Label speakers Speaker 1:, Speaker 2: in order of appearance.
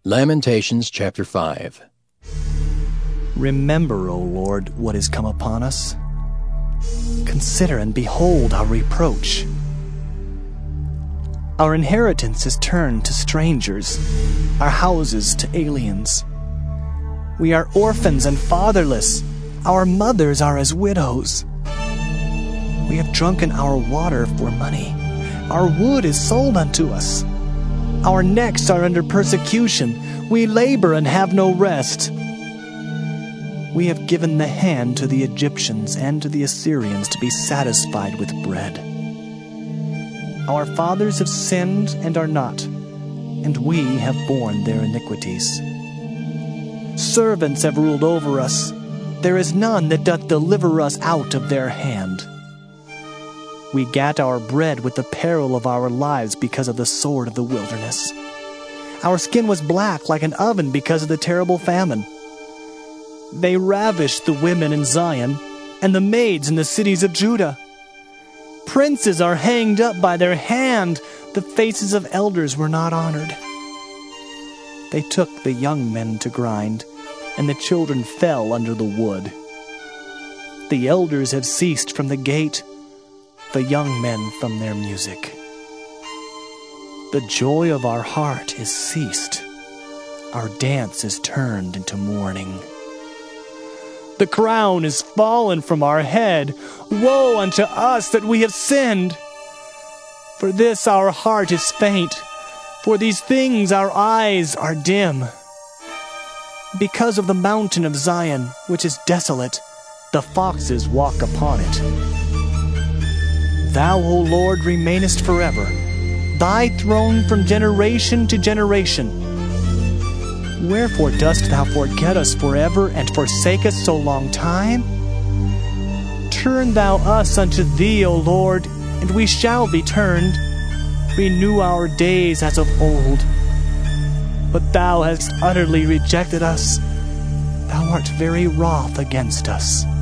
Speaker 1: Lamentations chapter 5.
Speaker 2: Remember, O Lord, what is come upon us. Consider and behold our reproach. Our inheritance is turned to strangers, our houses to aliens. We are orphans and fatherless. Our mothers are as widows. We have drunken our water for money. Our wood is sold unto us. Our necks are under persecution. We labor and have no rest. We have given the hand to the Egyptians and to the Assyrians to be satisfied with bread. Our fathers have sinned and are not, and we have borne their iniquities. Servants have ruled over us. There is none that doth deliver us out of their hand. We gat our bread with the peril of our lives because of the sword of the wilderness. Our skin was black like an oven because of the terrible famine. They ravished the women in Zion and the maids in the cities of Judah. Princes are hanged up by their hand. The faces of elders were not honored. They took the young men to grind, and the children fell under the wood. The elders have ceased from the gate, the young men from their music. The joy of our heart is ceased. Our dance is turned into mourning. The crown is fallen from our head. Woe unto us that we have sinned! For this our heart is faint. For these things our eyes are dim. Because of the mountain of Zion, which is desolate, the foxes walk upon it. Thou, O Lord, remainest forever, thy throne from generation to generation. Wherefore dost thou forget us forever, and forsake us so long time? Turn thou us unto thee, O Lord, and we shall be turned. Renew our days as of old. But thou hast utterly rejected us. Thou art very wroth against us.